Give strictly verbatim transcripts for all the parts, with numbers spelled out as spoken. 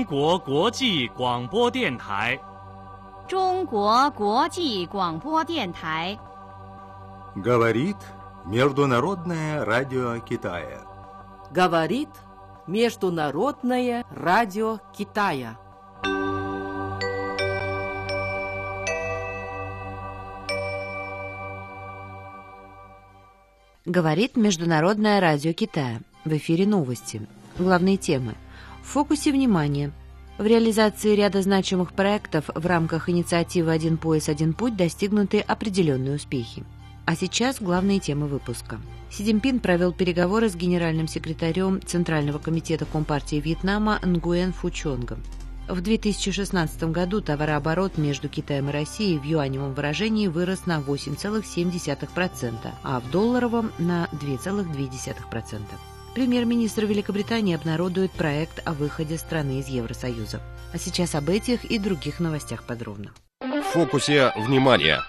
国国际广播电台。 中国国际广播电台。 Говорит Международное радио Китая. Говорит Международное радио Китая. Говорит Международное радио Китая. В эфире новости. Главные темы. В фокусе внимания. В реализации ряда значимых проектов в рамках инициативы «Один пояс, один путь» достигнуты определенные успехи. А сейчас главные темы выпуска. Си Цзиньпин провел переговоры с генеральным секретарем Центрального комитета Компартии Вьетнама Нгуен Фу Чонгом. В две тысячи шестнадцатом году товарооборот между Китаем и Россией в юаневом выражении вырос на восемь целых семь десятых процента, а в долларовом – на два целых две десятых процента. Премьер-министр Великобритании обнародует проект о выходе страны из Евросоюза. А сейчас об этих и других новостях подробно. В фокусе внимания.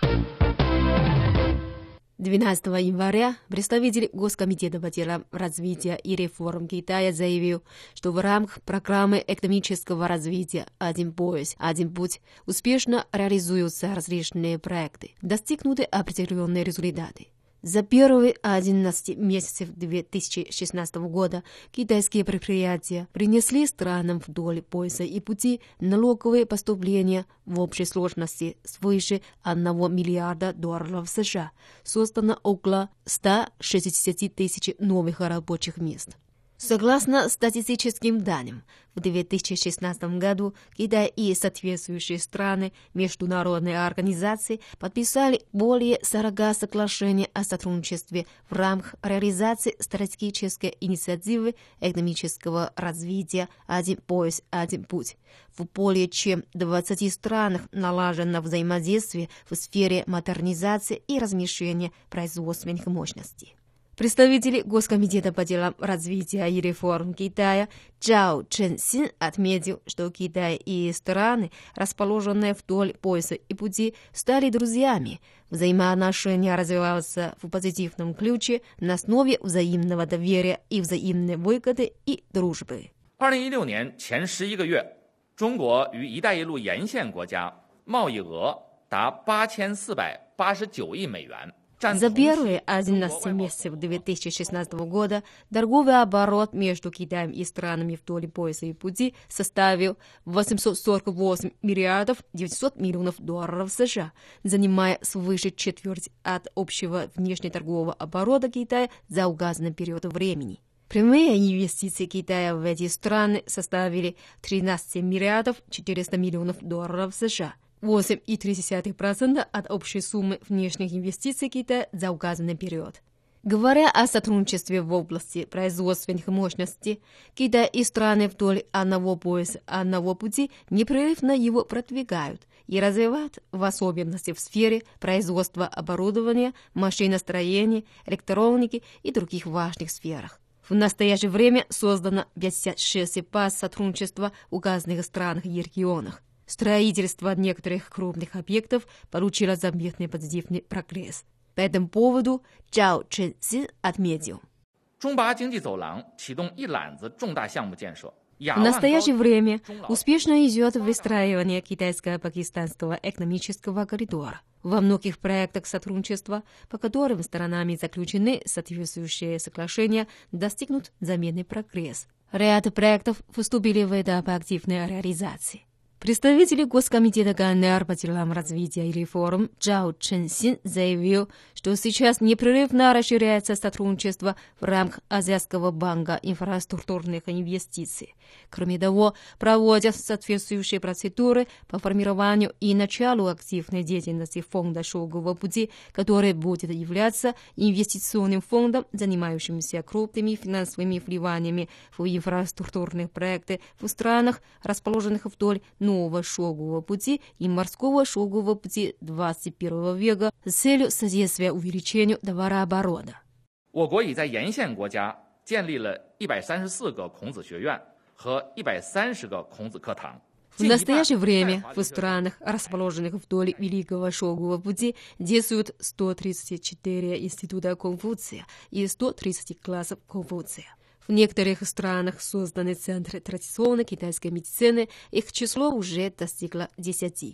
двенадцатого января представитель Госкомитета по делам развития и реформ Китая заявил, что в рамках программы экономического развития «Один пояс, один путь» успешно реализуются различные проекты, достигнуты определенные результаты. За первые одиннадцать месяцев две тысячи шестнадцатого года китайские предприятия принесли странам вдоль пояса и пути налоговые поступления в общей сложности свыше одного миллиарда долларов США. Создано около ста шестидесяти тысяч новых рабочих мест. Согласно статистическим данным, в две тысячи шестнадцатом году Китай и соответствующие страны международной организации подписали более сорока соглашений о сотрудничестве в рамках реализации стратегической инициативы экономического развития «Один пояс, один путь». В более чем двадцати странах налажено взаимодействие в сфере модернизации и размещения производственных мощностей. Представитель Госкомитета по делам развития и реформ Китая Чжао Чэньсин отметил, что Китай и страны, расположенные вдоль пояса и пути, стали друзьями. Взаимоотношения развиваются в позитивном ключе на основе взаимного доверия и взаимной выгоды и дружбы. 二零一六年前十一个月，中国与“一带一路”沿线国家贸易额达八千四百八十九亿美元。 За первые одиннадцать месяцев две тысячи шестнадцатого года торговый оборот между Китаем и странами вдоль пояса и пути составил восемьсот сорок восемь миллиардов девятьсот миллионов долларов США, занимая свыше четверти от общего внешнеторгового оборота Китая за указанный период времени. Прямые инвестиции Китая в эти страны составили тринадцать миллиардов четыреста миллионов долларов США. восемь целых три десятых процента от общей суммы внешних инвестиций Китая за указанный период. Говоря о сотрудничестве в области производственных мощностей, Китай и страны вдоль одного пояса, одного пути непрерывно его продвигают и развивают, в особенности в сфере производства оборудования, машиностроения, электроники и других важных сферах. В настоящее время создано пятьдесят шесть баз сотрудничества в указанных странах и регионах. Строительство некоторых крупных объектов получило заметный позитивный прогресс. По этому поводу Чжао Чэньсин отметил. В настоящее время успешно идет выстраивание китайско-пакистанского экономического коридора. Во многих проектах сотрудничества, по которым сторонами заключены соответствующие соглашения, достигнут заметный прогресс. Ряд проектов вступили в этап активной реализации. Представитель Госкомитета КНР по делам развития и реформ Чжао Чэньсин заявил, что сейчас непрерывно расширяется сотрудничество в рамках Азиатского банка инфраструктурных инвестиций. Кроме того, проводят соответствующие процедуры по формированию и началу активной деятельности фонда шелкового пути, который будет являться инвестиционным фондом, занимающимся крупными финансовыми вливаниями в инфраструктурные проекты в странах, расположенных вдоль нового шелкового пути и морского шелкового пути двадцать первого века с целью содействия увеличению товарооборота. 我国已在沿线国家建立了一百三十四个孔子学院和一百三十个孔子课堂。 В настоящее время в странах, расположенных вдоль Великого Шелкового пути, действуют сто тридцать четыре института Конфуция и сто тридцать классов Конфуция. В В некоторых странах созданы центры традиционной китайской медицины, их число уже достигло десяти.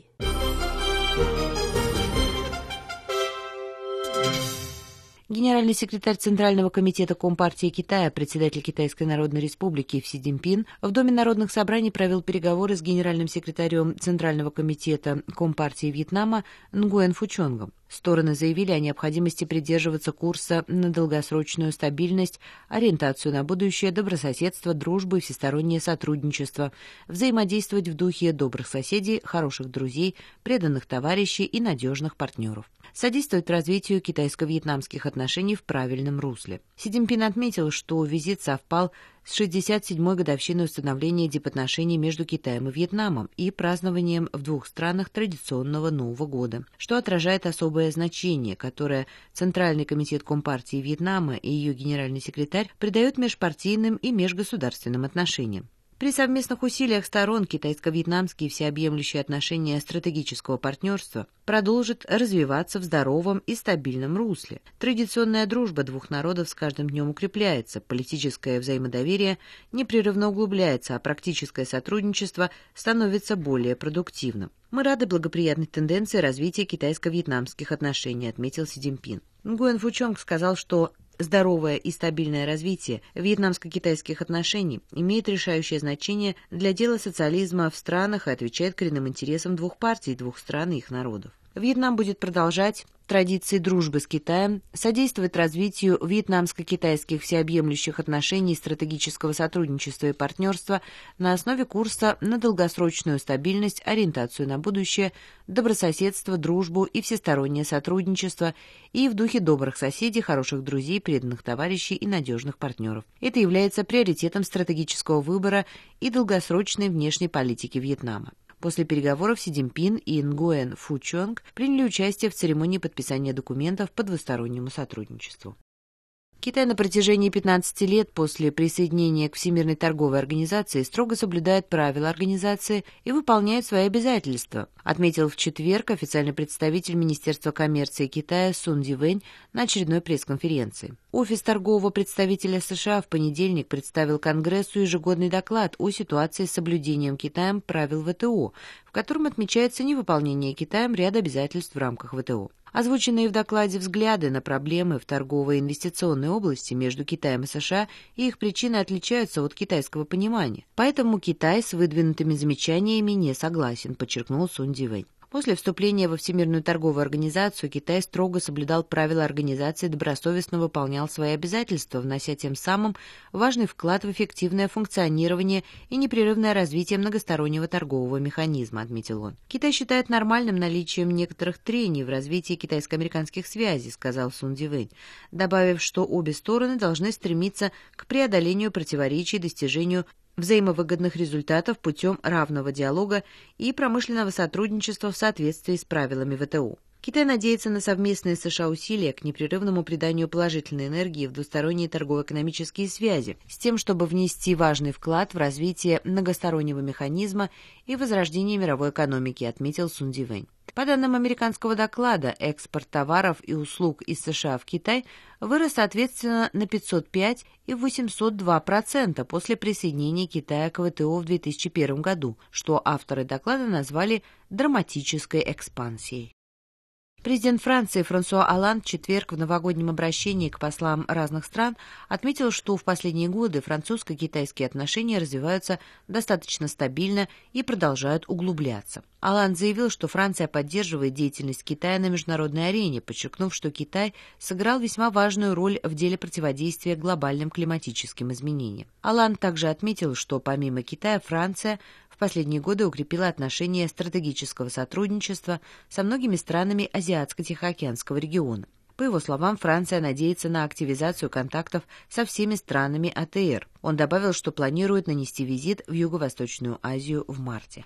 Генеральный секретарь Центрального комитета Компартии Китая, председатель Китайской Народной Республики Си Цзиньпин в Доме народных собраний провел переговоры с генеральным секретарем Центрального комитета Компартии Вьетнама Нгуэн Фучонгом. Стороны заявили о необходимости придерживаться курса на долгосрочную стабильность, ориентацию на будущее, добрососедство, дружбу и всестороннее сотрудничество, взаимодействовать в духе добрых соседей, хороших друзей, преданных товарищей и надежных партнеров, содействовать развитию китайско-вьетнамских отношений в правильном русле. Си Цзиньпин отметил, что визит совпал с шестьдесят седьмой годовщиной установления дипотношений между Китаем и Вьетнамом и празднованием в двух странах традиционного Нового года, что отражает особое значение, которое Центральный комитет Компартии Вьетнама и ее генеральный секретарь придают межпартийным и межгосударственным отношениям. При совместных усилиях сторон китайско-вьетнамские всеобъемлющие отношения стратегического партнерства продолжат развиваться в здоровом и стабильном русле. Традиционная дружба двух народов с каждым днем укрепляется, политическое взаимодоверие непрерывно углубляется, а практическое сотрудничество становится более продуктивным. «Мы рады благоприятной тенденции развития китайско-вьетнамских отношений», отметил Си Цзиньпин. Нгуэн Фучонг сказал, что здоровое и стабильное развитие вьетнамско-китайских отношений имеет решающее значение для дела социализма в странах и отвечает коренным интересам двух партий, двух стран и их народов. Вьетнам будет продолжать традиции дружбы с Китаем, содействовать развитию вьетнамско-китайских всеобъемлющих отношений, стратегического сотрудничества и партнерства на основе курса на долгосрочную стабильность, ориентацию на будущее, добрососедство, дружбу и всестороннее сотрудничество и в духе добрых соседей, хороших друзей, преданных товарищей и надежных партнеров. Это является приоритетом стратегического выбора и долгосрочной внешней политики Вьетнама. После переговоров Си Цзиньпин и Нгуэн Фучонг приняли участие в церемонии подписания документов по двустороннему сотрудничеству. Китай на протяжении пятнадцати лет после присоединения к Всемирной торговой организации строго соблюдает правила организации и выполняет свои обязательства, отметил в четверг официальный представитель Министерства коммерции Китая Сун Дивэнь на очередной пресс-конференции. Офис торгового представителя США в понедельник представил Конгрессу ежегодный доклад о ситуации с соблюдением Китаем правил вэ тэ о, в котором отмечается невыполнение Китаем ряда обязательств в рамках вэ тэ о. Озвученные в докладе взгляды на проблемы в торговой и инвестиционной области между Китаем и США и их причины отличаются от китайского понимания. Поэтому Китай с выдвинутыми замечаниями не согласен, подчеркнул Сун Дивэнь. После вступления во Всемирную торговую организацию Китай строго соблюдал правила организации и добросовестно выполнял свои обязательства, внося тем самым важный вклад в эффективное функционирование и непрерывное развитие многостороннего торгового механизма, отметил он. Китай считает нормальным наличием некоторых трений в развитии китайско-американских связей, сказал Сун Дивэнь, добавив, что обе стороны должны стремиться к преодолению противоречий и достижению взаимовыгодных результатов путем равного диалога и промышленного сотрудничества в соответствии с правилами вэ тэ о. Китай надеется на совместные с США усилия к непрерывному приданию положительной энергии в двусторонние торгово-экономические связи, с тем, чтобы внести важный вклад в развитие многостороннего механизма и возрождение мировой экономики, отметил Сун Дивэнь. По данным американского доклада, экспорт товаров и услуг из США в Китай вырос соответственно на пятьсот пять и восемьсот два процента после присоединения Китая к вэ тэ о в две тысячи первом году, что авторы доклада назвали драматической экспансией. Президент Франции Франсуа Олланд в четверг в новогоднем обращении к послам разных стран отметил, что в последние годы французско-китайские отношения развиваются достаточно стабильно и продолжают углубляться. Олланд заявил, что Франция поддерживает деятельность Китая на международной арене, подчеркнув, что Китай сыграл весьма важную роль в деле противодействия глобальным климатическим изменениям. Олланд также отметил, что помимо Китая Франция в последние годы укрепила отношения стратегического сотрудничества со многими странами Азиатско-Тихоокеанского региона. По его словам, Франция надеется на активизацию контактов со всеми странами а тэ эр. Он добавил, что планирует нанести визит в Юго-Восточную Азию в марте.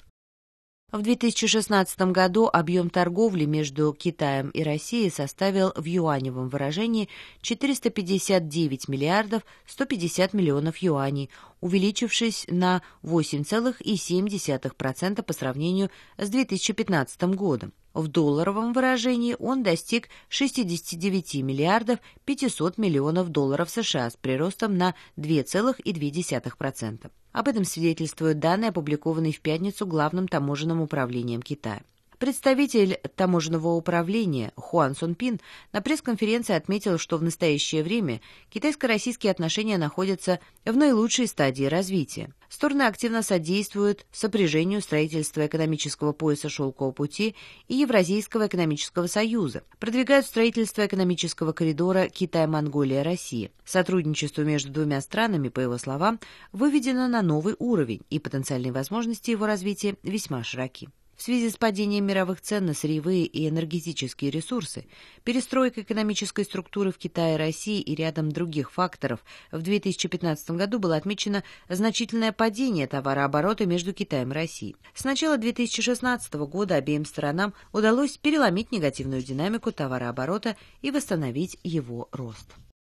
В две тысячи шестнадцатом году объем торговли между Китаем и Россией составил в юаневом выражении четыреста пятьдесят девять миллиардов сто пятьдесят миллионов юаней, увеличившись на восемь целых семь десятых процента по сравнению с две тысячи пятнадцатым годом. В долларовом выражении он достиг шестьдесят девять миллиардов пятьсот миллионов долларов США с приростом на два целых две десятых процента. Об этом свидетельствуют данные, опубликованные в пятницу Главным таможенным управлением Китая. Представитель таможенного управления Хуан Сунпин на пресс-конференции отметил, что в настоящее время китайско-российские отношения находятся в наилучшей стадии развития. Стороны активно содействуют сопряжению строительства экономического пояса Шелкового пути и Евразийского экономического союза, продвигают строительство экономического коридора Китай-Монголия-Россия. Сотрудничество между двумя странами, по его словам, выведено на новый уровень, и потенциальные возможности его развития весьма широки. В связи с падением мировых цен на сырьевые и энергетические ресурсы, перестройкой экономической структуры в Китае и России и рядом других факторов, в две тысячи пятнадцатом году было отмечено значительное падение товарооборота между Китаем и Россией. С начала две тысячи шестнадцатого года обеим сторонам удалось переломить негативную динамику товарооборота и восстановить его рост.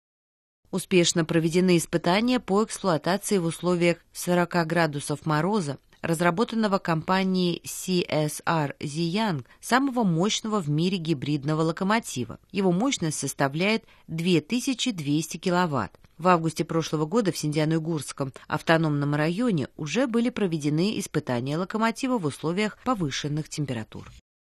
Успешно проведены испытания по эксплуатации в условиях сорока градусов мороза разработанного компанией си эс ар Ziyang самого мощного в мире гибридного локомотива. Его мощность составляет две тысячи двести киловатт. В августе прошлого года в Синьцзян-Уйгурском автономном районе уже были проведены испытания локомотива в условиях повышенных температур.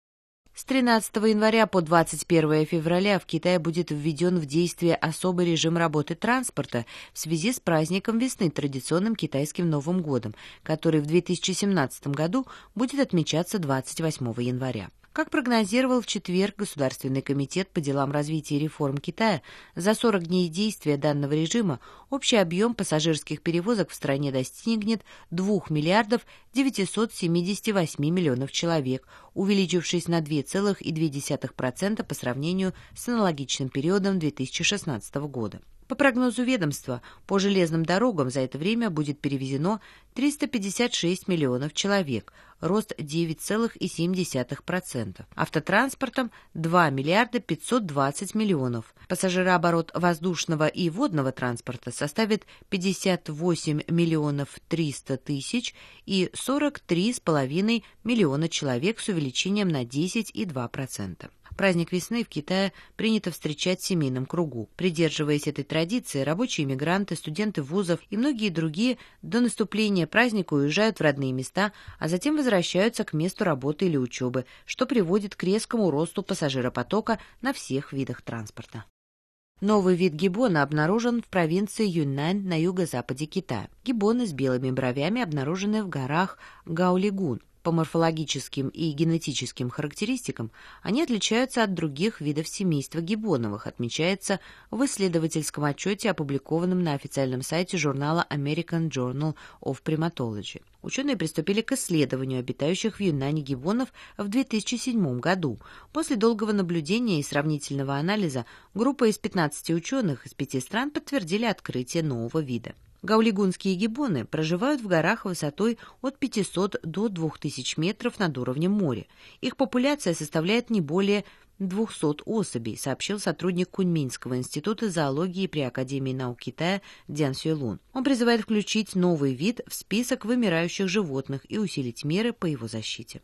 С тринадцатого января по двадцать первое февраля в Китае будет введен в действие особый режим работы транспорта в связи с праздником весны, традиционным китайским Новым годом, который в две тысячи семнадцатом году будет отмечаться двадцать восьмого января. Как прогнозировал в четверг Государственный комитет по делам развития и реформ Китая, за сорок дней действия данного режима общий объем пассажирских перевозок в стране достигнет двух миллиардов девятисот семидесяти восьми миллионов человек, увеличившись на два целых две десятых процента по сравнению с аналогичным периодом две тысячи шестнадцатого года. По прогнозу ведомства, по железным дорогам за это время будет перевезено триста пятьдесят шесть миллионов человек, рост девять целых семь десятых процента. Автотранспортом два миллиарда пятьсот двадцать миллионов. Пассажирооборот воздушного и водного транспорта составит пятьдесят восемь миллионов триста тысяч и сорок три с половиной миллиона человек с увеличением на десять целых два десятых процента. Праздник весны в Китае принято встречать в семейном кругу. Придерживаясь этой традиции, рабочие мигранты, студенты вузов и многие другие до наступления праздника уезжают в родные места, а затем возвращаются к месту работы или учебы, что приводит к резкому росту пассажиропотока на всех видах транспорта. Новый вид гиббона обнаружен в провинции Юньнань на юго-западе Китая. Гиббоны с белыми бровями обнаружены в горах Гаолигун. По морфологическим и генетическим характеристикам они отличаются от других видов семейства гиббоновых, отмечается в исследовательском отчете, опубликованном на официальном сайте журнала American Journal of Primatology. Ученые приступили к исследованию обитающих в Юньнане гиббонов в две тысячи седьмом году. После долгого наблюдения и сравнительного анализа группа из пятнадцати ученых из пяти стран подтвердили открытие нового вида. Гаолигунские гиббоны проживают в горах высотой от пятисот до двух тысяч метров над уровнем моря. Их популяция составляет не более двухсот особей, сообщил сотрудник Куньминского института зоологии при Академии наук Китая Дзян Сюэлун. Он призывает включить новый вид в список вымирающих животных и усилить меры по его защите.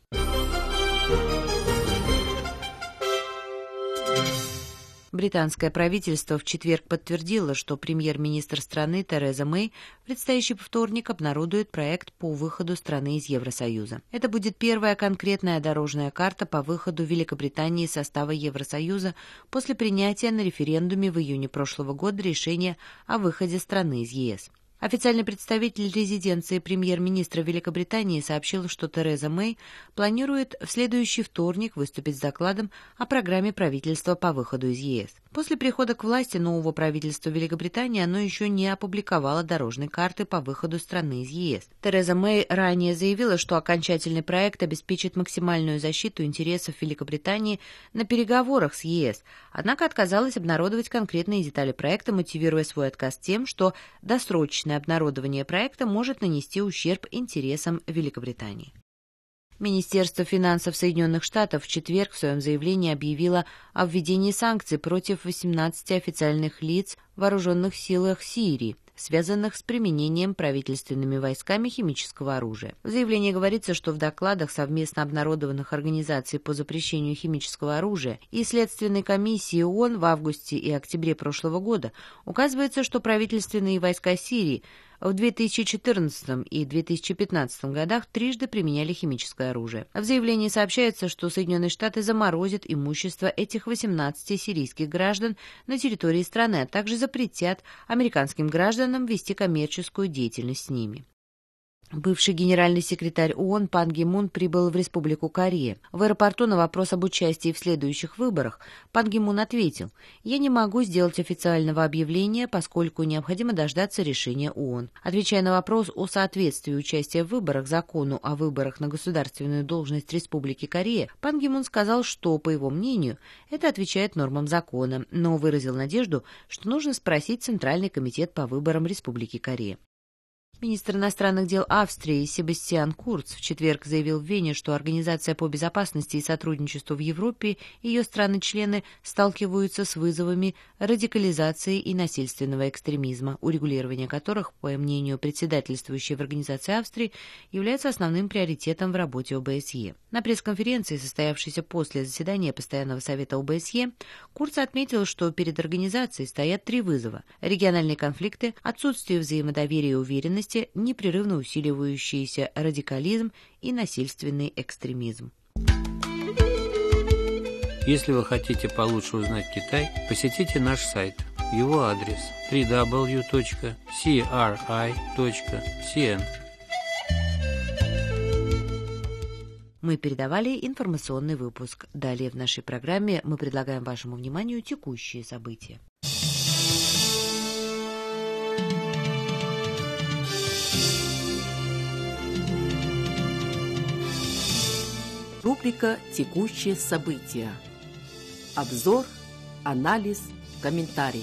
Британское правительство в четверг подтвердило, что премьер-министр страны Тереза Мэй в предстоящий вторник обнародует проект по выходу страны из Евросоюза. Это будет первая конкретная дорожная карта по выходу Великобритании из состава Евросоюза после принятия на референдуме в июне прошлого года решения о выходе страны из ЕС. Официальный представитель резиденции премьер-министра Великобритании сообщил, что Тереза Мэй планирует в следующий вторник выступить с докладом о программе правительства по выходу из ЕС. После прихода к власти нового правительства Великобритании оно еще не опубликовало дорожной карты по выходу страны из ЕС. Тереза Мэй ранее заявила, что окончательный проект обеспечит максимальную защиту интересов Великобритании на переговорах с ЕС, однако отказалась обнародовать конкретные детали проекта, мотивируя свой отказ тем, что досрочно обнародование проекта может нанести ущерб интересам Великобритании. Министерство финансов Соединенных Штатов в четверг в своем заявлении объявило о введении санкций против восемнадцати официальных лиц в вооруженных силах Сирии, связанных с применением правительственными войсками химического оружия. В заявлении говорится, что в докладах совместно обнародованных организаций по запрещению химического оружия и Следственной комиссии ООН в августе и октябре прошлого года указывается, что правительственные войска Сирии в две тысячи четырнадцатом и две тысячи пятнадцатом годах трижды применяли химическое оружие. В заявлении сообщается, что Соединенные Штаты заморозят имущество этих восемнадцати сирийских граждан на территории страны, а также запретят американским гражданам вести коммерческую деятельность с ними. Бывший генеральный секретарь ООН Пан Ги Мун прибыл в Республику Корея. В аэропорту на вопрос об участии в следующих выборах Пан Ги Мун ответил: «Я не могу сделать официального объявления, поскольку необходимо дождаться решения ООН». Отвечая на вопрос о соответствии участия в выборах закону о выборах на государственную должность Республики Корея, Пан Ги Мун сказал, что, по его мнению, это отвечает нормам закона, но выразил надежду, что нужно спросить Центральный комитет по выборам Республики Корея. Министр иностранных дел Австрии Себастьян Курц в четверг заявил в Вене, что Организация по безопасности и сотрудничеству в Европе и ее страны-члены сталкиваются с вызовами радикализации и насильственного экстремизма, урегулирование которых, по мнению председательствующей в Организации Австрии, является основным приоритетом в работе ОБСЕ. На пресс-конференции, состоявшейся после заседания Постоянного совета ОБСЕ, Курц отметил, что перед организацией стоят три вызова: региональные конфликты, отсутствие взаимодоверия и уверенности, непрерывно усиливающийся радикализм и насильственный экстремизм. Если вы хотите получше узнать Китай, посетите наш сайт. Его адрес дабл ю дабл ю дабл ю точка си ар ай точка си эн. Мы передавали информационный выпуск. Далее в нашей программе мы предлагаем вашему вниманию текущие события. Рубрика «Текущие события». Обзор, анализ, комментарий.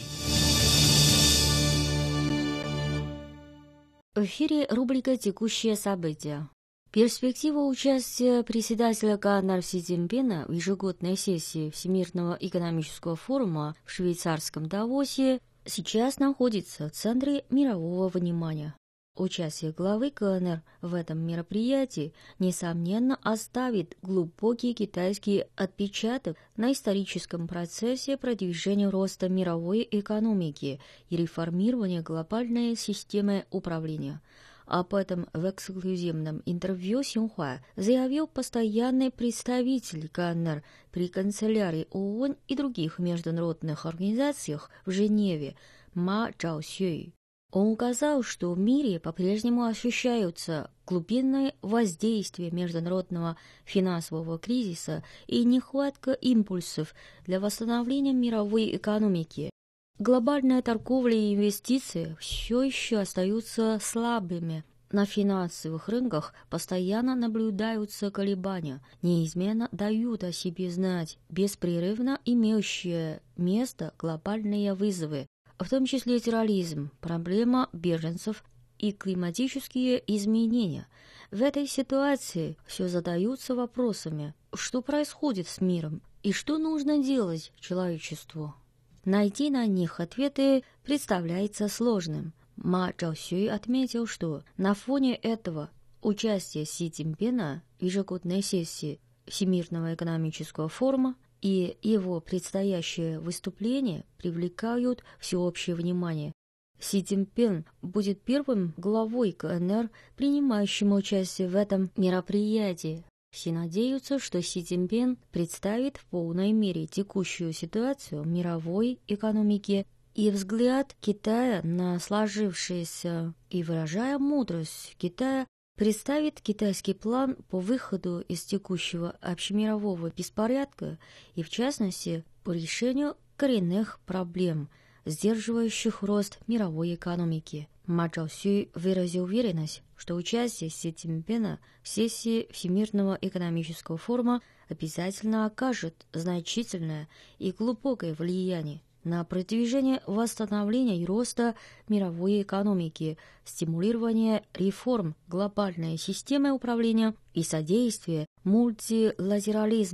В эфире рубрика «Текущие события». Перспектива участия председателя КНР Си Цзиньпина в ежегодной сессии Всемирного экономического форума в швейцарском Давосе сейчас находится в центре мирового внимания. Участие главы КНР в этом мероприятии, несомненно, оставит глубокий китайский отпечаток на историческом процессе продвижения роста мировой экономики и реформирования глобальной системы управления. Об этом в эксклюзивном интервью Синьхуа заявил постоянный представитель КНР при канцелярии ООН и других международных организациях в Женеве Ма Чжаосюй. Он указал, что в мире по-прежнему ощущаются глубинное воздействие международного финансового кризиса и нехватка импульсов для восстановления мировой экономики. Глобальная торговля и инвестиции все еще остаются слабыми. На финансовых рынках постоянно наблюдаются колебания, неизменно дают о себе знать беспрерывно имеющие место глобальные вызовы, в том числе терроризм, проблема беженцев и климатические изменения. В этой ситуации все задаются вопросами, что происходит с миром и что нужно делать человечеству. Найти на них ответы представляется сложным. Ма Чжаосюй отметил, что на фоне этого участие Си Цзиньпина в ежегодной сессии Всемирного экономического форума и его предстоящее выступление привлекают всеобщее внимание. Си Цзиньпин будет первым главой КНР, принимающим участие в этом мероприятии. Все надеются, что Си Цзиньпин представит в полной мере текущую ситуацию в мировой экономике и взгляд Китая на сложившееся, и, выражая мудрость Китая, представит китайский план по выходу из текущего общемирового беспорядка и, в частности, по решению коренных проблем, сдерживающих рост мировой экономики. Ма Чжаосюй выразил уверенность, что участие Си Цзиньпина в сессии Всемирного экономического форума обязательно окажет значительное и глубокое влияние на продвижение восстановления и роста мировой экономики, стимулирование реформ глобальной системы управления и содействие мультилатерализму.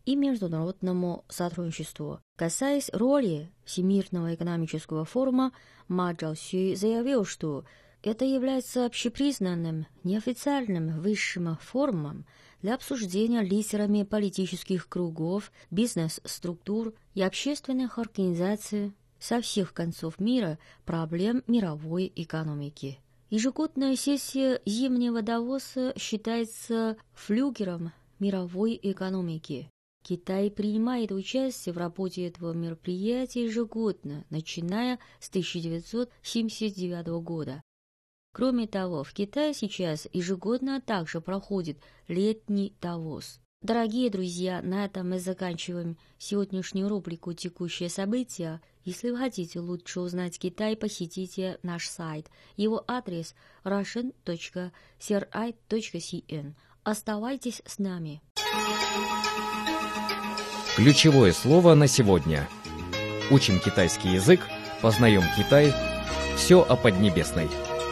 и международному сотрудничеству. Касаясь роли Всемирного экономического форума, Ма Чжаосю заявил, что это является общепризнанным, неофициальным высшим форумом для обсуждения лидерами политических кругов, бизнес-структур и общественных организаций со всех концов мира проблем мировой экономики. Ежегодная сессия Зимнего Давоса считается флюгером мировой экономики. Китай принимает участие в работе этого мероприятия ежегодно, начиная с тысяча девятьсот семьдесят девятого года. Кроме того, в Китае сейчас ежегодно также проходит летний Давос. Дорогие друзья, на этом мы заканчиваем сегодняшнюю рубрику «Текущие события». Если вы хотите лучше узнать Китай, посетите наш сайт. Его адрес russian точка си эр ай точка си эн. Оставайтесь с нами. Ключевое слово на сегодня. Учим китайский язык, познаем Китай. Все о Поднебесной.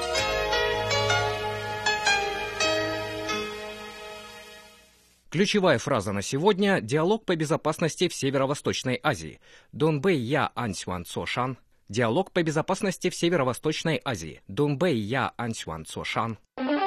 Ключевая фраза на сегодня – диалог по безопасности в Северо-Восточной Азии. Дунбэй я Ансюан Цошан. Диалог по безопасности в Северо-Восточной Азии. Дунбэй я Ансюан Цошан.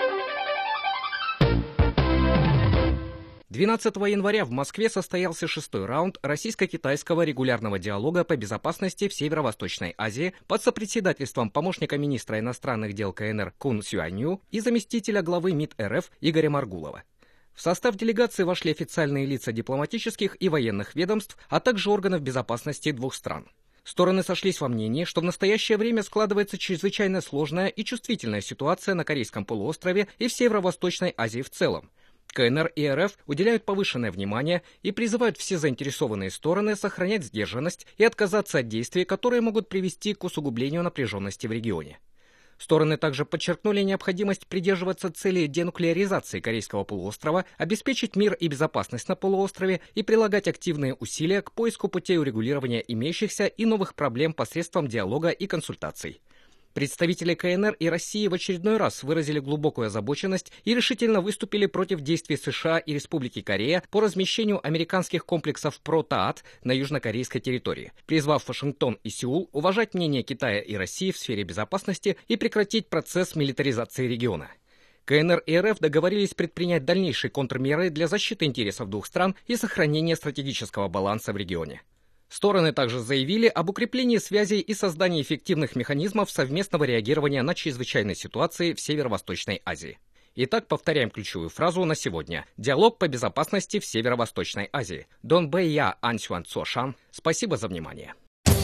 двенадцатого января в Москве состоялся шестой раунд российско-китайского регулярного диалога по безопасности в Северо-Восточной Азии под сопредседательством помощника министра иностранных дел ка эн эр Кун Сюанью и заместителя главы МИД эр эф Игоря Маргулова. В состав делегации вошли официальные лица дипломатических и военных ведомств, а также органов безопасности двух стран. Стороны сошлись во мнении, что в настоящее время складывается чрезвычайно сложная и чувствительная ситуация на Корейском полуострове и в Северо-Восточной Азии в целом. ка эн эр и эр эф уделяют повышенное внимание и призывают все заинтересованные стороны сохранять сдержанность и отказаться от действий, которые могут привести к усугублению напряженности в регионе. Стороны также подчеркнули необходимость придерживаться цели денуклеаризации Корейского полуострова, обеспечить мир и безопасность на полуострове и прилагать активные усилия к поиску путей урегулирования имеющихся и новых проблем посредством диалога и консультаций. Представители ка эн эр и России в очередной раз выразили глубокую озабоченность и решительно выступили против действий США и Республики Корея по размещению американских комплексов ПРО-ТААТ на южнокорейской территории, призвав Вашингтон и Сеул уважать мнение Китая и России в сфере безопасности и прекратить процесс милитаризации региона. ка эн эр и эр эф договорились предпринять дальнейшие контрмеры для защиты интересов двух стран и сохранения стратегического баланса в регионе. Стороны также заявили об укреплении связей и создании эффективных механизмов совместного реагирования на чрезвычайные ситуации в Северо-Восточной Азии. Итак, повторяем ключевую фразу на сегодня. Диалог по безопасности в Северо-Восточной Азии. Дунбэй я Ансюан Цошан. Спасибо за внимание.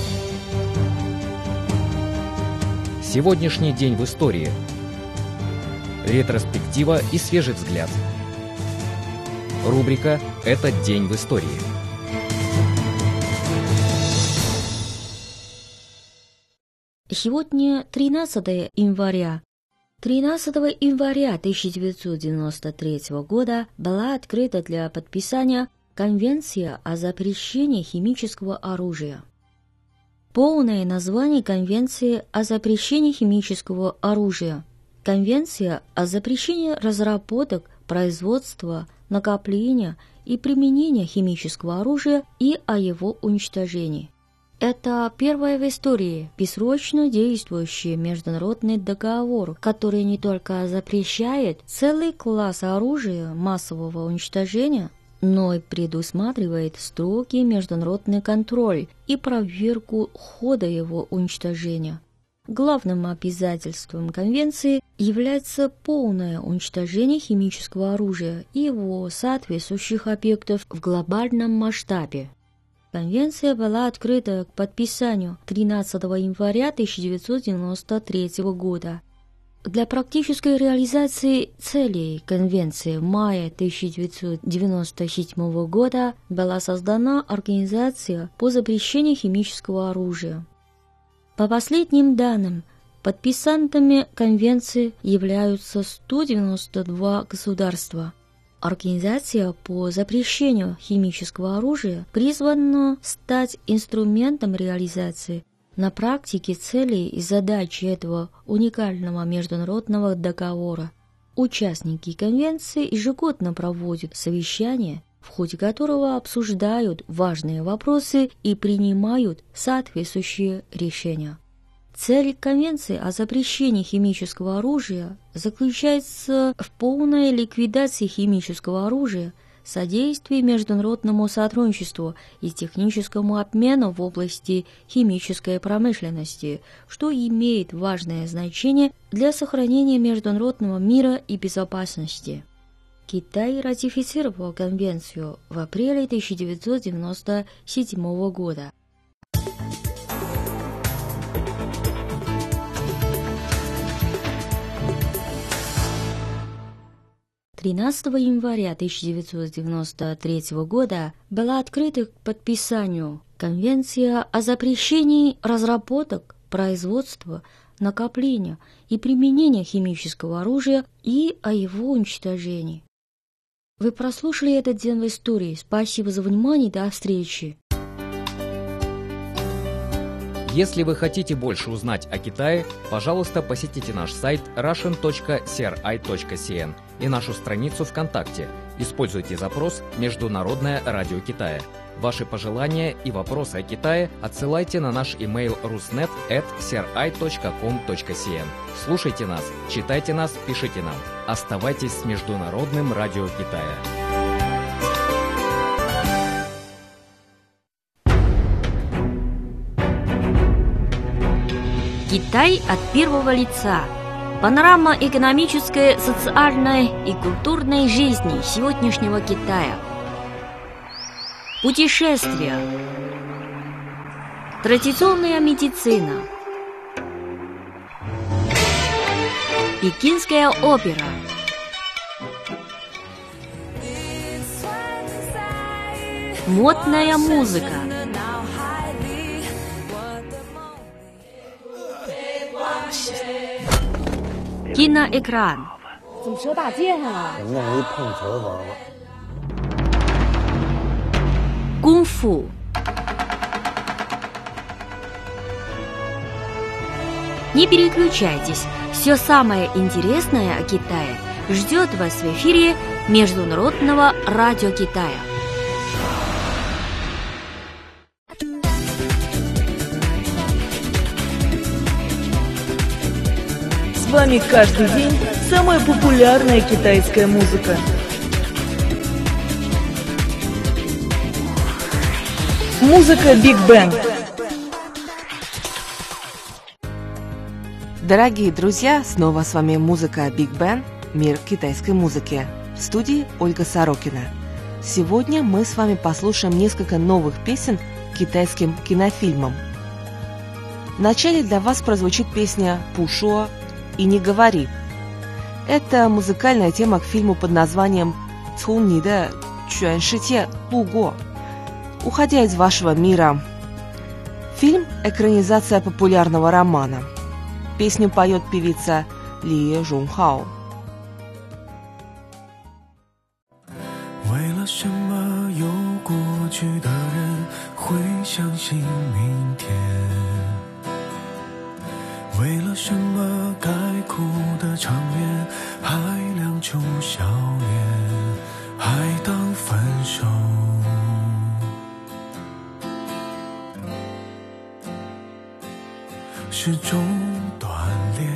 Сегодняшний день в истории. Ретроспектива и свежий взгляд. Рубрика «Этот день в истории». Сегодня тринадцатого января. тринадцатого января тысяча девятьсот девяносто третьего года была открыта для подписания Конвенция о запрещении химического оружия. Полное название Конвенции о запрещении химического оружия. Конвенция о запрещении разработок, производства, накопления и применения химического оружия и о его уничтожении. Это первый в истории бессрочно действующий международный договор, который не только запрещает целый класс оружия массового уничтожения, но и предусматривает строгий международный контроль и проверку хода его уничтожения. Главным обязательством Конвенции является полное уничтожение химического оружия и его соответствующих объектов в глобальном масштабе. Конвенция была открыта к подписанию тринадцатого января тысяча девятьсот девяносто третьего года. Для практической реализации целей Конвенции в мае тысяча девятьсот девяносто седьмого года была создана Организация по запрещению химического оружия. По последним данным, подписантами Конвенции являются сто девяносто два государства. Организация по запрещению химического оружия призвана стать инструментом реализации на практике целей и задач этого уникального международного договора. Участники Конвенции ежегодно проводят совещания в ходе которого обсуждают важные вопросы и принимают соответствующие решения. Цель Конвенции о запрещении химического оружия заключается в полной ликвидации химического оружия, содействии международному сотрудничеству и техническому обмену в области химической промышленности, что имеет важное значение для сохранения международного мира и безопасности. Китай ратифицировал Конвенцию в апреле тысяча девятьсот девяносто седьмого года. тринадцатого января тысяча девятьсот девяносто третьего года была открыта к подписанию Конвенция о запрещении разработок, производства, накопления и применения химического оружия и о его уничтожении. Вы прослушали этот день в истории. Спасибо за внимание. До встречи. Если вы хотите больше узнать о Китае, пожалуйста, посетите наш сайт russian точка си ар ай точка си эн и нашу страницу ВКонтакте. Используйте запрос «Международное радио Китая». Ваши пожелания и вопросы о Китае отсылайте на наш имейл rusnet at си ар ай точка ком точка си эн. Слушайте нас, читайте нас, пишите нам. Оставайтесь с Международным радио Китая. Китай от первого лица. Панорама экономической, социальной и культурной жизни сегодняшнего Китая. Путешествия. Традиционная медицина. Пекинская опера. Модная музыка. Киноэкран. Кунг-фу. Не переключайтесь, все самое интересное о Китае ждет вас в эфире Международного радио Китая. С вами каждый день самая популярная китайская музыка. Музыка Big Bang. Дорогие друзья, снова с вами музыка Big Bang, мир китайской музыки. В студии Ольга Сорокина. Сегодня мы с вами послушаем несколько новых песен к китайским кинофильмам. Вначале для вас прозвучит песня «Пушо» и «Не говори». Это музыкальная тема к фильму под названием «Цун ни де чуан шите лу го», «Уходя из вашего мира». Фильм – экранизация популярного романа. Песню поет певица Ли Жунхао. 为了什么有过去的人会相信明天？为了什么该哭的场面还亮出笑脸，还当分手？是种锻炼。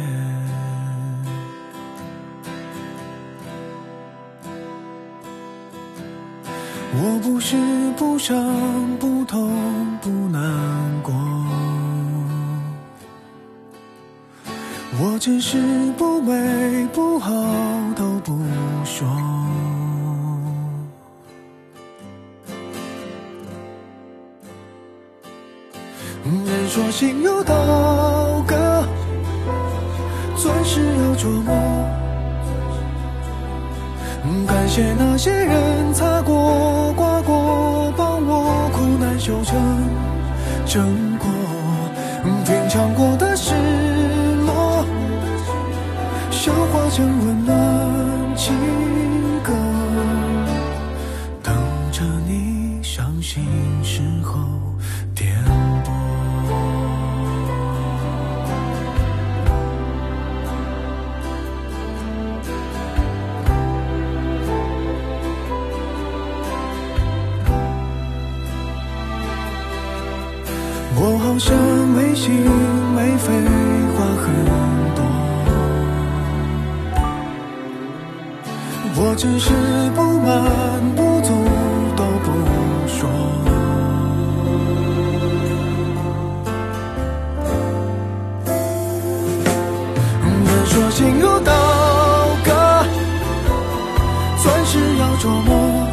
我不是不伤不痛不难过，我只是不美不好都不说。人说心有刀割，钻石要琢磨。感谢那些人擦过刮过，帮我苦难修成正果。品尝过的失落，消化成温暖情歌，等着你伤心时候点播。 好像没心没肺话很多，我只是不满不足都不说。人说心如刀割，钻石要琢磨，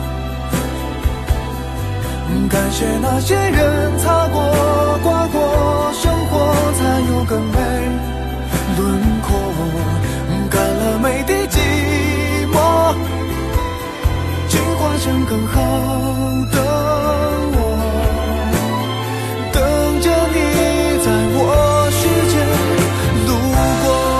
感谢那些人擦过刮过，生活才有更美轮廓。干了每滴寂寞，进化成更好的我，等着你在我世界路过。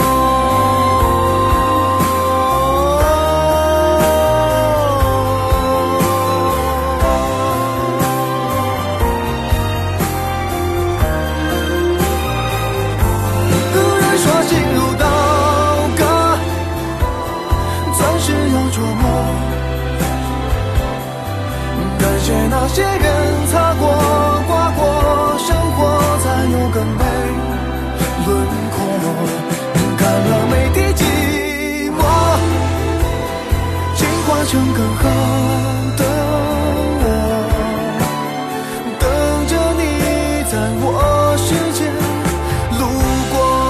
那些人擦过刮过，生活才有更美轮廓。看了每滴寂寞，进化成更好的我，等着你在我世界路过。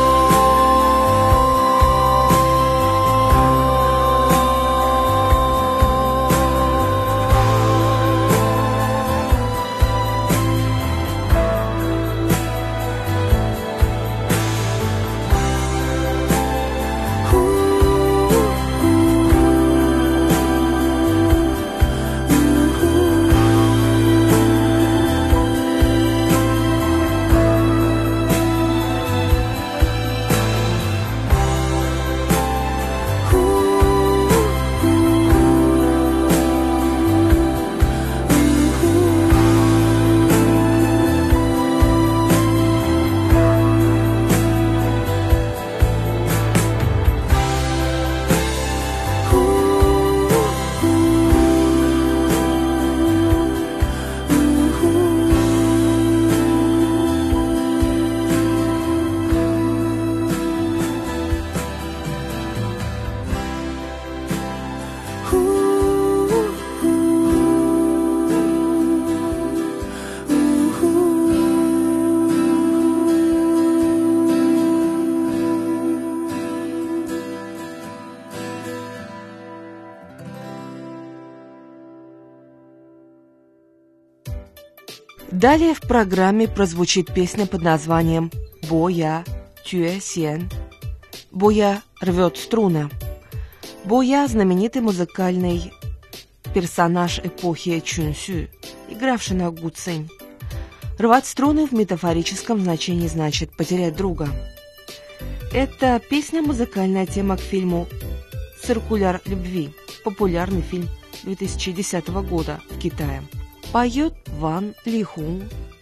Далее в программе прозвучит песня под названием «Боя Тюэ Сен». Боя рвет струны. Боя – знаменитый музыкальный персонаж эпохи Чунсю, игравший на гуцинь. Рвать струны в метафорическом значении значит потерять друга. Это песня – музыкальная тема к фильму «Циркуляр любви», популярный фильм две тысячи десятого года в Китае. Поет Ван Лихун.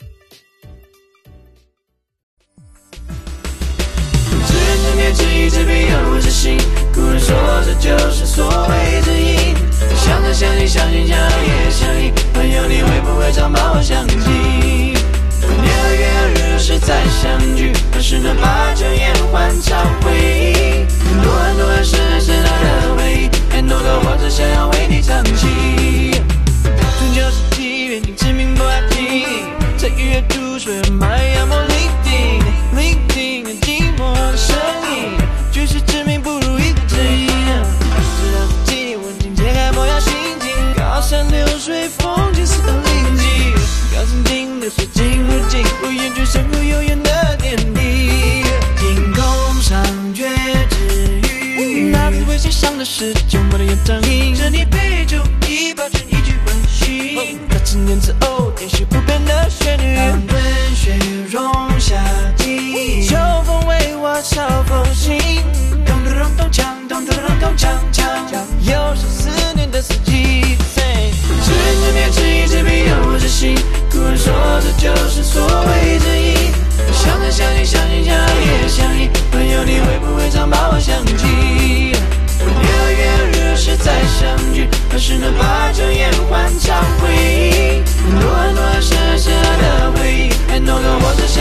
只一直没有自信，古人说这就是所谓正义。想着相信，相信想也相信，朋友你会不会常把我想起？年二月二日时再相聚，何时能把这烟换成回忆？很多很多人是是那的回忆，很多的我只想要为你唱起。春秋时期，远近知名不爱听，在愉悦度水麦芽莫聆听，聆听寂寞的声音，举世知名不如一个正义。直到自己温情揭开模样心境，高山流水风景似灵迹，高山经流水进入境，我远去深处悠远的天地。天空上月之余，那滋味欣赏的是旧梦的演唱音，这你杯酒一把春一句温馨，那陈年之后延续不变的旋律，温雪融夏季，秋风为我笑风行，咚咚咚咚锵，咚咚咚咚锵锵，又是思念的四季。只执念，只一直没有自信，古人说这就是所谓正义。想着相信，相信想也相信，朋友你会不会常把我想起？年二月二日时再相聚，何时能把这烟换成回忆？很多很多是是的回忆，很多个我只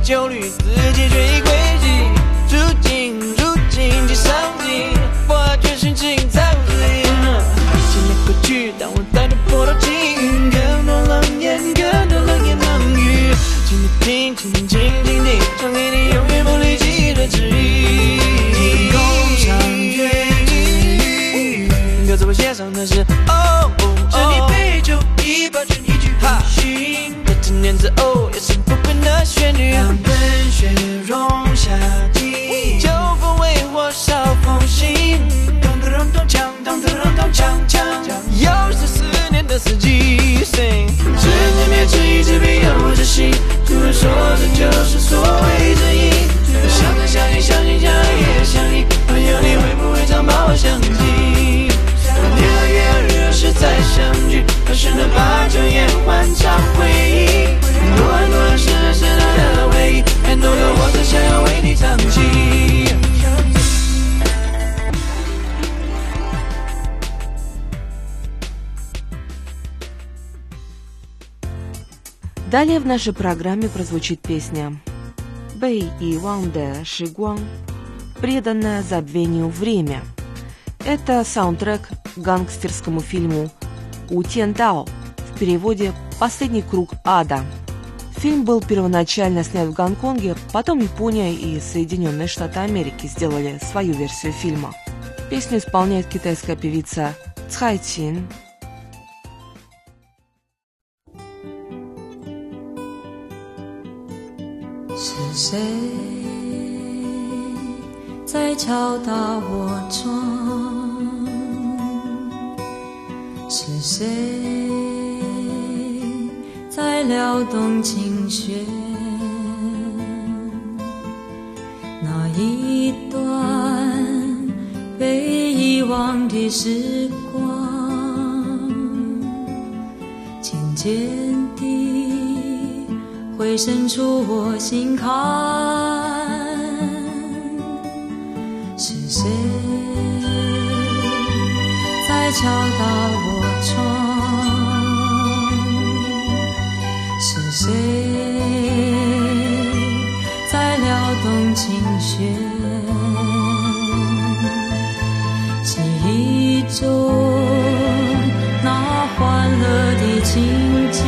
焦虑，自己决议轨迹，如今如今即上进，我决心尽在我自己。几年过去，当我带着波涛起云，更多冷言，更多冷言冷语，请你听，请听，请听听，唱给你永远不离弃的旨意。工厂约定，歌词我写上的是哦，这一杯酒，一把酒，一句哈心，这几年之后也是不变的旋律。让冰雪融夏季，秋风为火烧风信，咚咚咚咚锵，咚咚咚咚锵锵，又是思念的四季。Sing， 执念灭，执意执笔，有着心，突然说这就是所谓真意。我相信相信相信相爱也相依，朋友你会不会常把我想起？年二月二日时再相聚，何时能把酒言欢唱回忆？很多很多人是是他的回忆，很多个我只想要为你唱起。 Далее в нашей программе прозвучит песня «Бэй и Ван Де Шигуан», преданная забвению время. Это саундтрек к гангстерскому фильму «У Тян Дао», в переводе «Последний круг ада». Фильм был первоначально снят в Гонконге, потом Япония и Соединенные Штаты Америки сделали свою версию фильма. Песню исполняет китайская певица Цай Чин. 是谁在敲打我窗？是谁在撩动琴弦？那一段被遗忘的时光，渐渐地会渗出我心坎。是谁在敲打我窗？是谁在撩动琴弦？记忆中那欢乐的情景，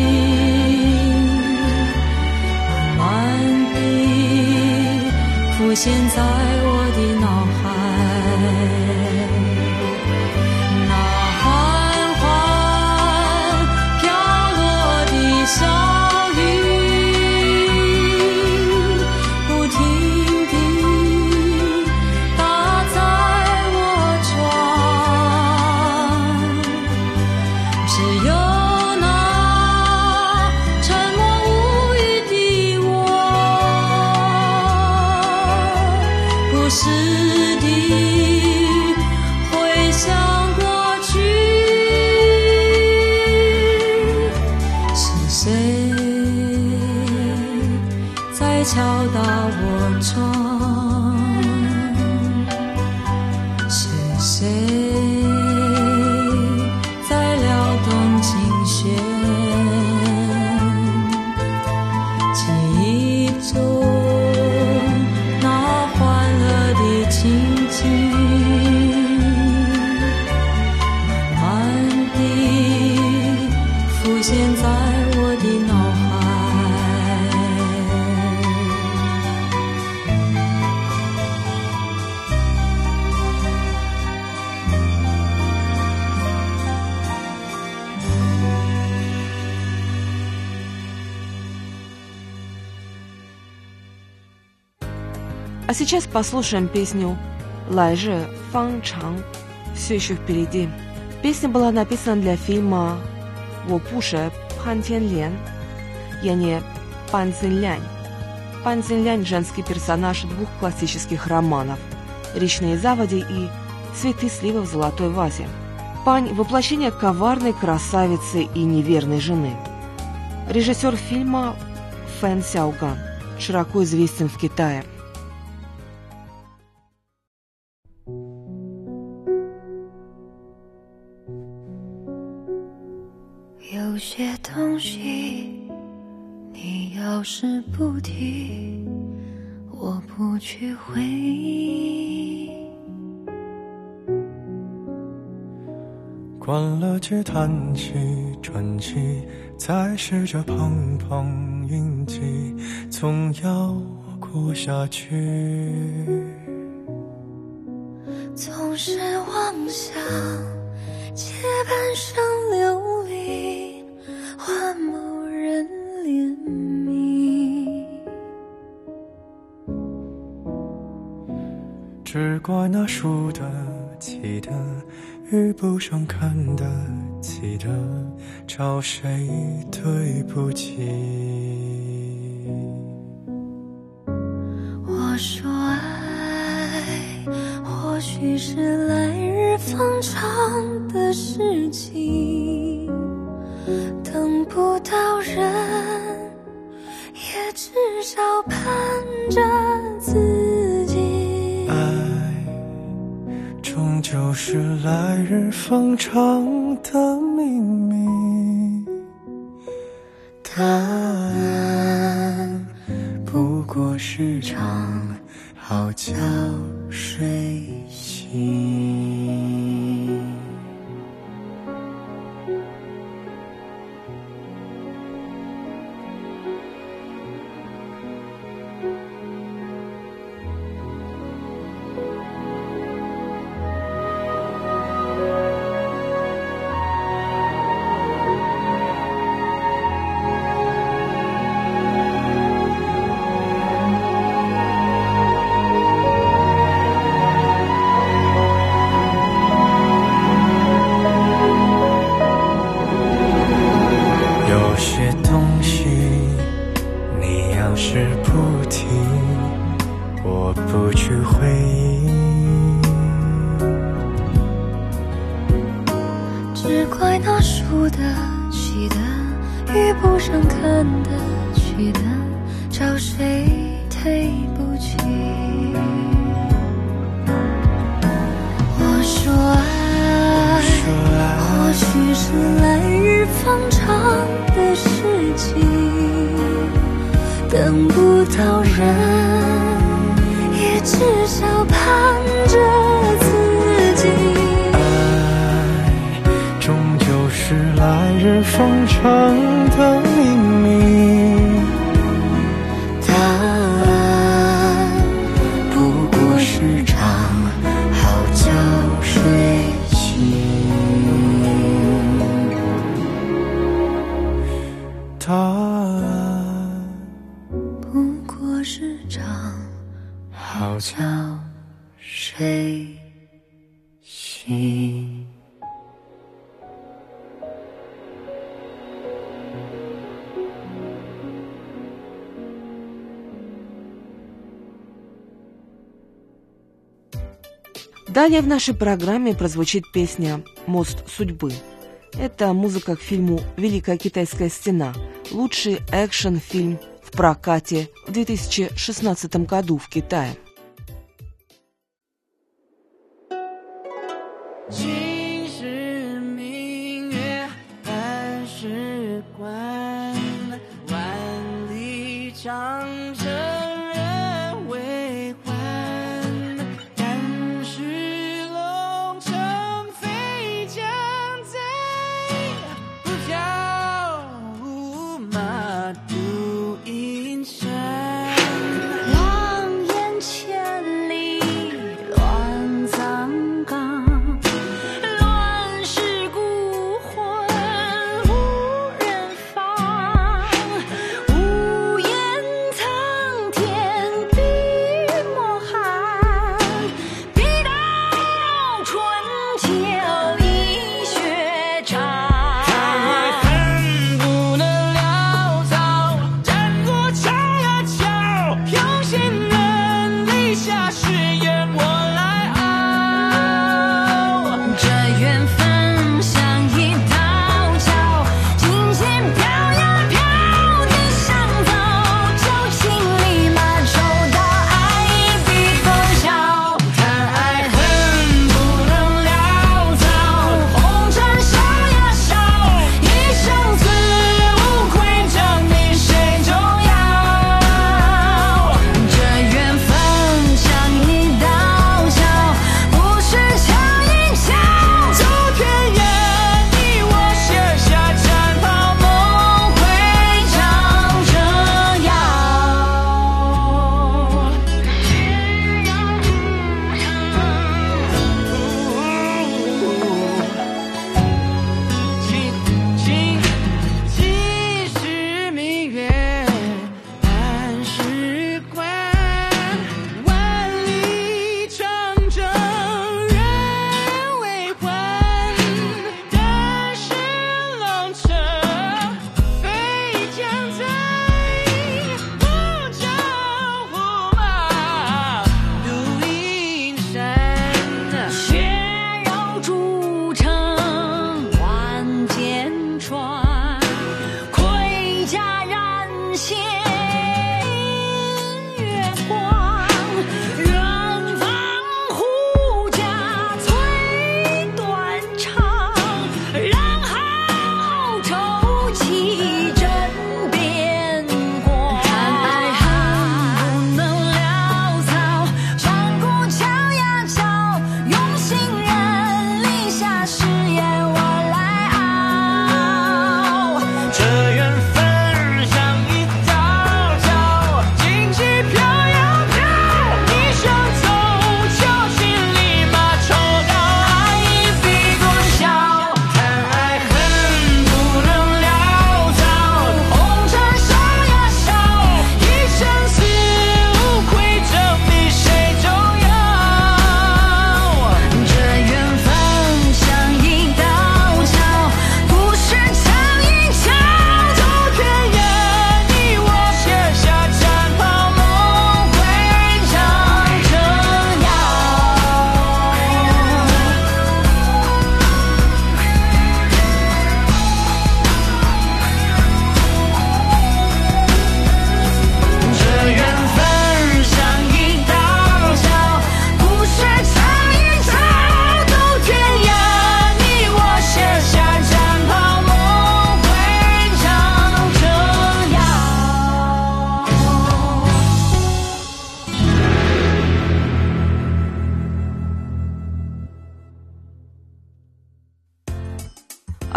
浮现在我的脑海，那缓缓飘落的小雨，不停地打在我窗，只有那沉默无语的我，不时地回想过去。是谁在敲打我窗？是谁在撩动琴弦？记忆中那欢乐的情景，慢慢地浮现在我的脑海。 А сейчас послушаем песню «Лайже Фан Чанг» «Все еще впереди». Песня была написана для фильма «Во Пуше Пан Тян Лен», я не Пан Цзинь Лянь. Пан Цзинь Лянь – женский персонаж двух классических романов «Речные заводи» и «Цветы сливы в золотой вазе». Пань – воплощение коварной красавицы и неверной жены. Режиссер фильма Фэн Сяоган, широко известен в Китае. 有些东西你要是不提，我不去回忆。 关了机，叹气，转机，再试着碰碰运气，总要过下去。 总是妄想借半生流离，换某人怜悯。 只怪那输得起的遇不上看得起的，找谁对不起？ 我说爱或许是来日方长的事情，等不到人也至少盼着自己。 爱终究是来日方长的秘密，答案不过是场好觉睡醒。 只怪那输得起的遇不上看得起的，找谁对不起？我说爱或许是来日方长的事情，等不到人也至少盼着自己。 是来日方长的秘密， 答案不过是场好觉睡醒。 答案不过是场好觉睡醒。 Далее в нашей программе прозвучит песня «Мост судьбы». Это музыка к фильму «Великая китайская стена», лучший экшн-фильм в прокате в две тысячи шестнадцатом году в Китае. 今时明月半世关，万里长征人未还。但是龙城飞将在，不教无马度阴山。 望眼千里乱葬岗，乱世孤魂无人放，无言叹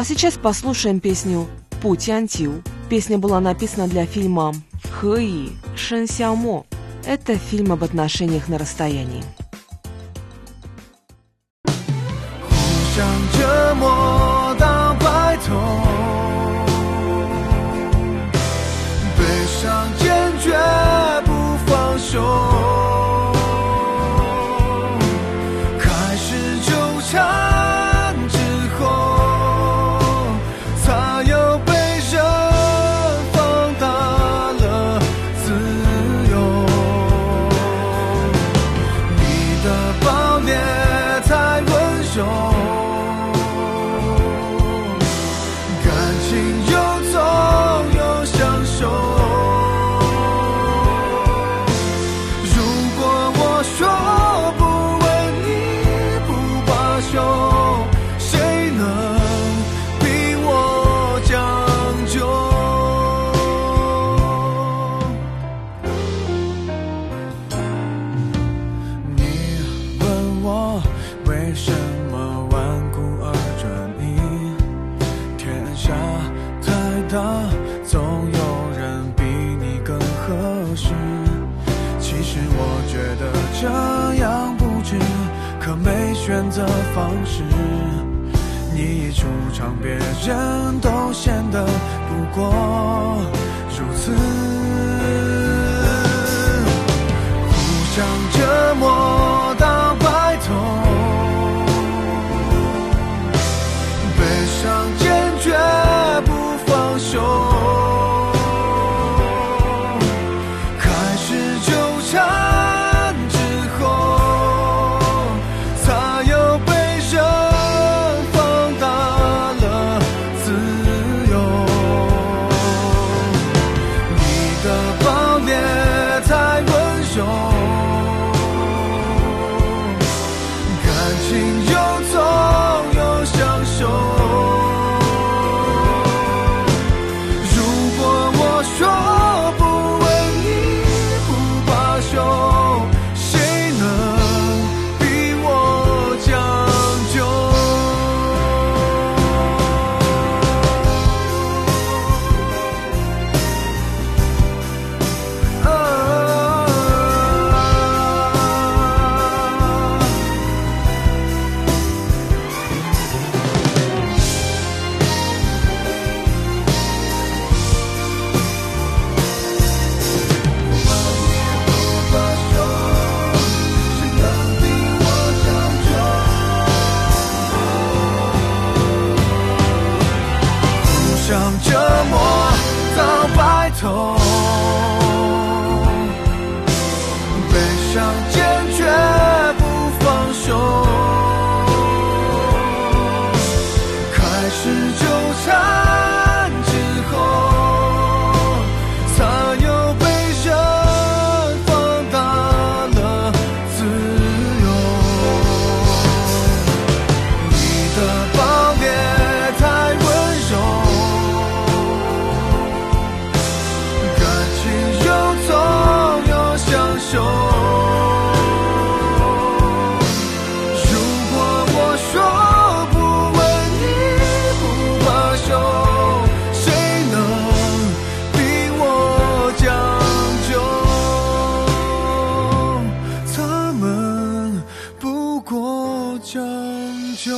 А сейчас послушаем песню «Пу Тян Тю». Песня была написана для фильма «Хэ И Шэн Сяо Мо». Это фильм об отношениях на расстоянии. 互相折磨到白头，悲伤坚决不放手，开始纠缠之后，才有被人放大了自由。你的暴烈太温柔，总有人比你更合适。其实我觉得这样不值，可没选择方式。你一出场，别人都显得不过如此，互相折磨到白头，悲伤坚决不放手，开始纠缠之后，才有被人放大了自由。你的暴烈太温柔，感情又痛又享受。悲伤坚决不放手，开始纠缠之后，才有被人放大了自由。你的暴烈太温柔，如果我说不问你不罢休，谁能比我将就？他们不过将就。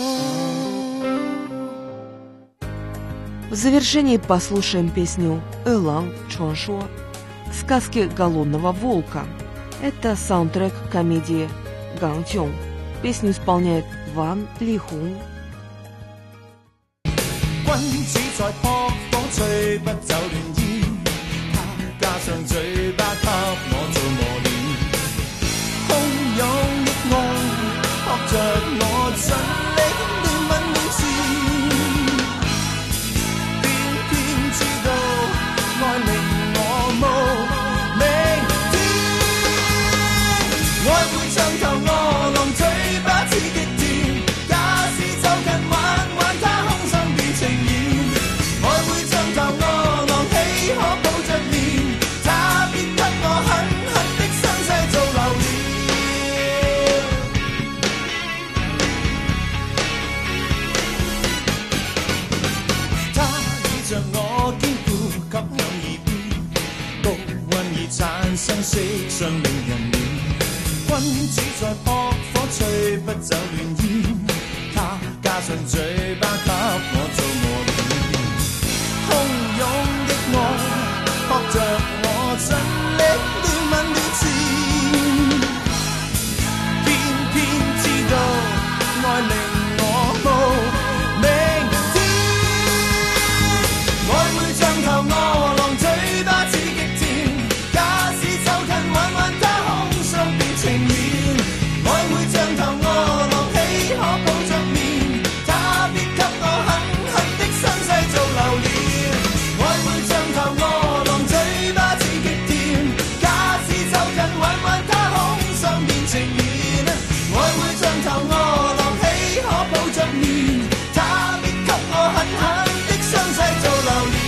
В завершении послушаем песню «Элан Чоншо» «Сказки голодного волка». Это саундтрек комедии «Гангчжоу». Песню исполняет Ван Лихун. 君子在撲火吹不走亂煙，他加上嘴巴給我做磨練，洶湧的愛撲着我盡力憐憫面前，偏偏知道愛令我無明天，愛會像頭餓狼嘴巴刺激甜，假使走近玩玩他空心的情意。愛會像頭餓狼產生色相令人戀。君子在撲火吹不走亂煙，他加上嘴巴給我做磨練。洶湧的愛撲着我盡力憐憫了前，偏偏知道愛令我無明天。愛會像頭餓狼，嘴巴似極甜，假使走近玩玩它空想變情緣。愛會像頭餓狼，豈可抱着面，他必給我狠狠的身世做留念。愛會像頭餓狼，嘴巴似極甜，假使走近玩玩它空想變情緣。愛會像頭餓狼，豈可抱着面，他必給我狠狠的傷勢做留念。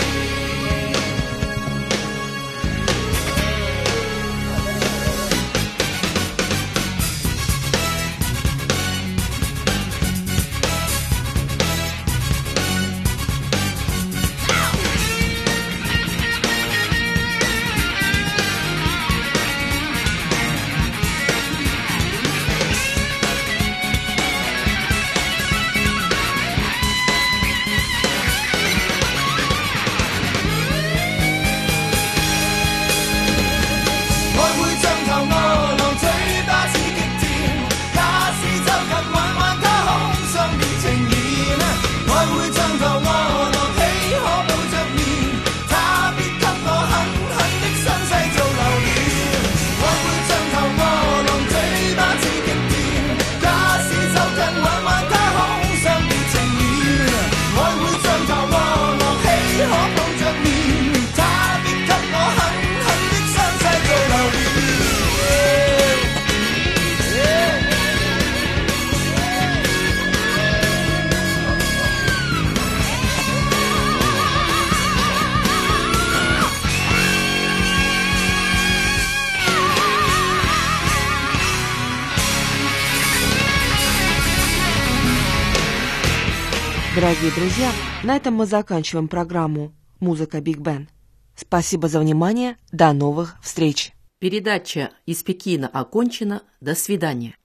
Дорогие друзья, на этом мы заканчиваем программу «Музыка Биг Бен». Спасибо за внимание. До новых встреч. Передача из Пекина окончена. До свидания.